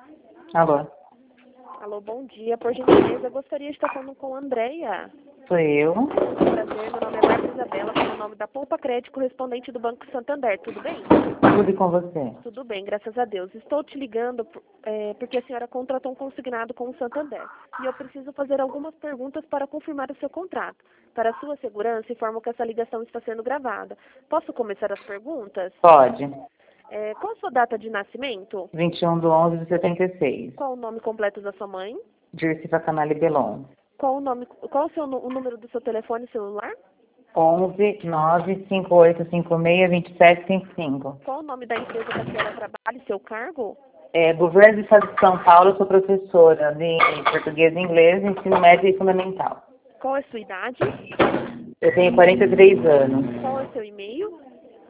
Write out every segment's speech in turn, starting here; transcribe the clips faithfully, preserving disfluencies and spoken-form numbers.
Alô, Alô, bom dia. Por gentileza, eu gostaria de estar falando com a Andréia. sou eu. Prazer, meu nome é Marta Isabela, sou o nome da Poupa Crédito, correspondente do Banco Santander. Tudo bem? Tudo com você. Tudo bem, graças a Deus. Estou te ligando é, porque a senhora contratou um consignado com o Santander. E eu preciso fazer algumas perguntas para confirmar o seu contrato. Para sua segurança, informo que essa ligação está sendo gravada. Posso começar as perguntas? Pode. É, qual a sua data de nascimento? vinte e um de onze de setenta e seis. Qual o nome completo da sua mãe? Dircifa Canale Belon. Qual o nome, qual o, seu, nu- o número do seu telefone celular? onze nove cinco oito cinco seis dois sete cinco cinco. Qual o nome da empresa que a senhora trabalha e seu cargo? É, Governo do Estado de São Paulo, eu sou professora de português e inglês, ensino médio e fundamental. Qual é a sua idade? Eu tenho quarenta e três anos. Qual é o seu e-mail?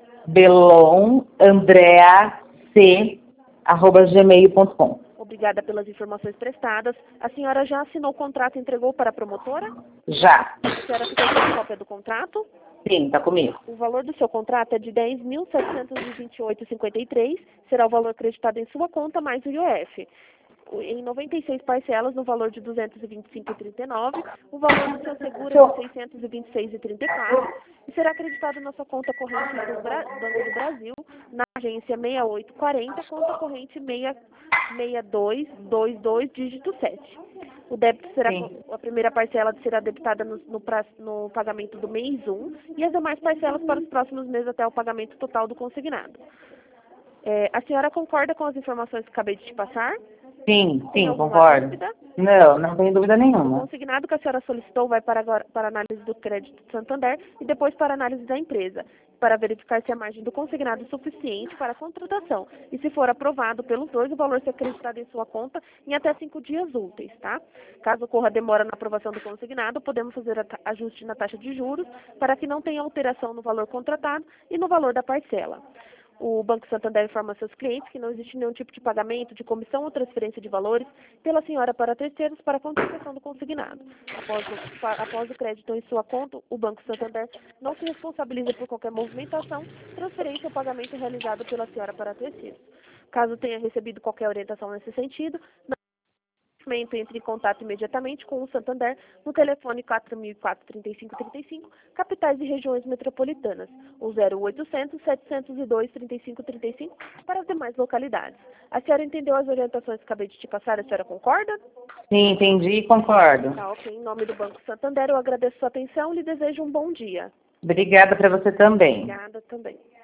Belon Andrea C arroba gmail ponto com. Obrigada pelas informações prestadas. A senhora já assinou o contrato e entregou para a promotora? Já. A senhora ficou com a cópia do contrato? Sim, tá comigo. O valor do seu contrato é de dez mil setecentos e vinte e oito vírgula cinquenta e três. Será o valor acreditado em sua conta mais o I O F. Em noventa e seis parcelas no valor de duzentos e vinte e cinco vírgula trinta e nove. O valor do seu seguro é de seiscentos e vinte e seis vírgula trinta e quatro. E será acreditado na sua conta corrente do Bra- Banco do Brasil, na agência seis oito quatro zero, conta corrente seis seis dois dois dois, dígito sete. O débito será, Sim. a primeira parcela será debitada no, no, pra- no pagamento do mês um e as demais parcelas para os próximos meses até o pagamento total do consignado. É, a senhora concorda com as informações que acabei de te passar? Sim, Tem sim, alguma concordo. dúvida? Não, não tenho dúvida O nenhuma. consignado que a senhora solicitou vai para, agora, para análise do crédito do Santander e depois para análise da empresa, para verificar se a margem do consignado é suficiente para a contratação. E se for aprovado pelos dois, o valor será acreditado em sua conta em até cinco dias úteis, tá? Caso ocorra demora na aprovação do consignado, podemos fazer a ta- ajuste na taxa de juros para que não tenha alteração no valor contratado e no valor da parcela. O Banco Santander informa seus clientes que não existe nenhum tipo de pagamento, de comissão ou transferência de valores pela senhora para terceiros para a contratação do consignado. Após o, pa- após o crédito em sua conta, o Banco Santander não se responsabiliza por qualquer movimentação, transferência ou pagamento realizado pela senhora para terceiros. Caso tenha recebido qualquer orientação nesse sentido, entre em contato imediatamente com o Santander no telefone quatro mil e quatro, trinta e cinco trinta e cinco, capitais e regiões metropolitanas, ou zero oitocentos, setecentos e dois, trinta e cinco trinta e cinco para as demais localidades. A senhora entendeu as orientações que acabei de te passar? A senhora concorda? Sim, entendi e concordo. Tá, ok. Em nome do Banco Santander, eu agradeço a sua atenção e lhe desejo um bom dia. Obrigada para você também. Obrigada também.